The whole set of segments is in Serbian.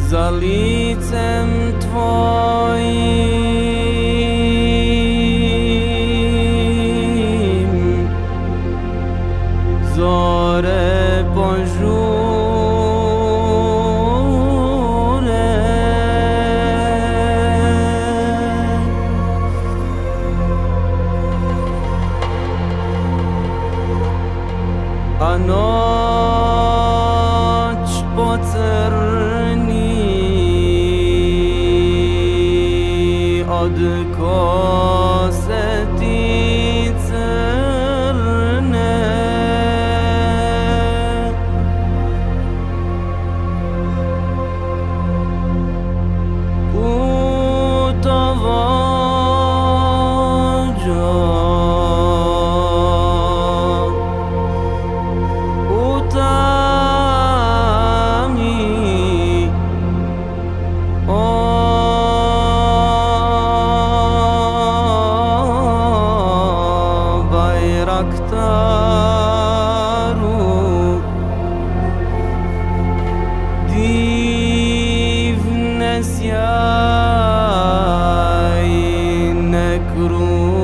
za licem tvojim zore požure, a noć pocrni od kose ti crne, putovođo u tami, o Bajraktaru, divne sjajne krune.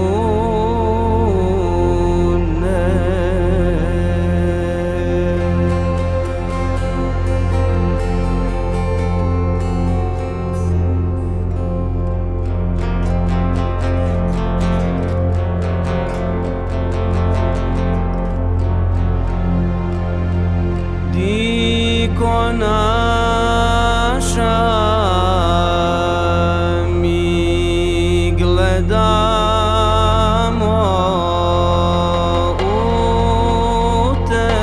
Diko naša, mi gledamo u te,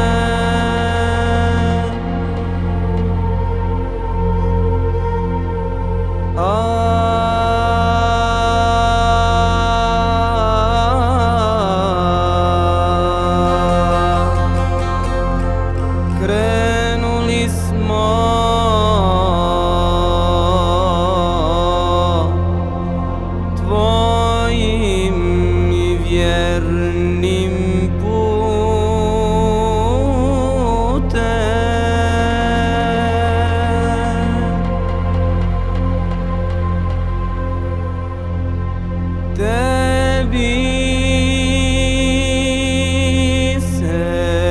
krenuli smo tvojim vjernim putem, tebi se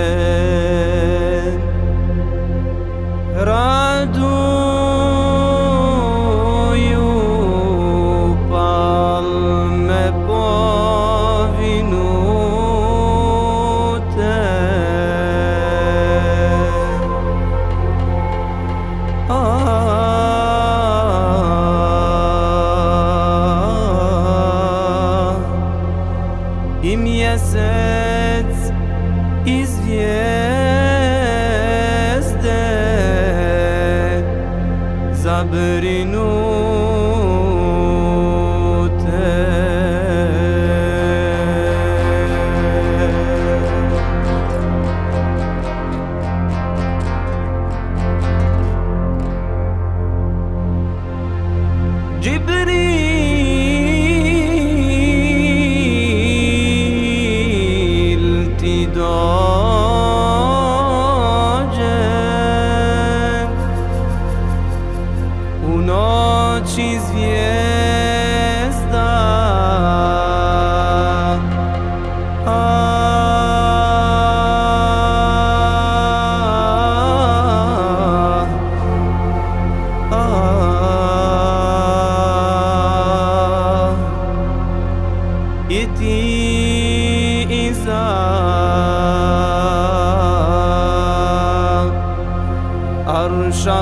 raduju palme povinute, i mjesec i zvijezde zabrinute. Džibril ti dođe u noći zvijezda, i ti iza arša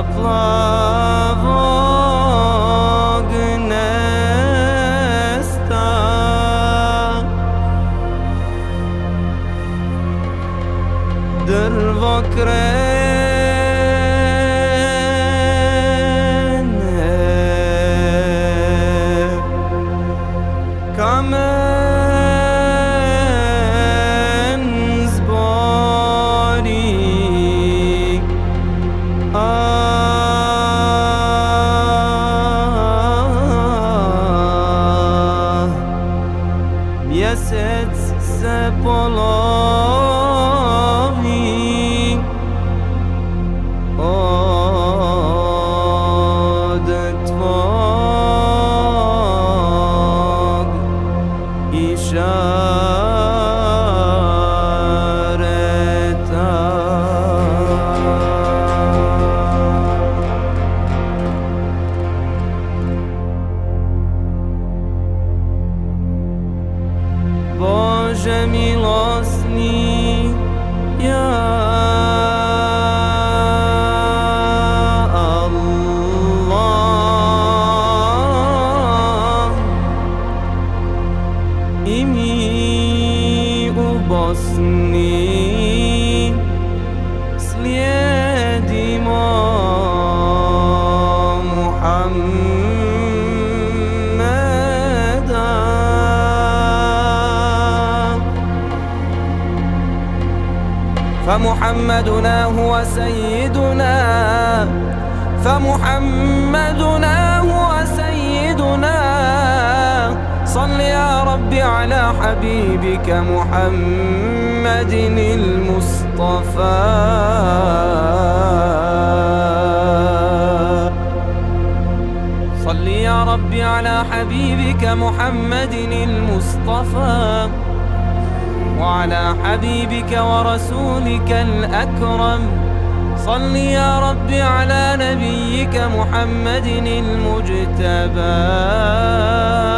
plavog nesta, drvo krene, kamen zbori, mjesec se polovi سليدي ما محمدا فمحمدنا هو سيدنا فمحمدنا هو سيدنا صل يا ربي على حبيبك محمد المصطفى صل يا ربي على حبيبك محمد المصطفى وعلى حبيبك ورسولك الأكرم صل يا ربي على نبيك محمد المجتبى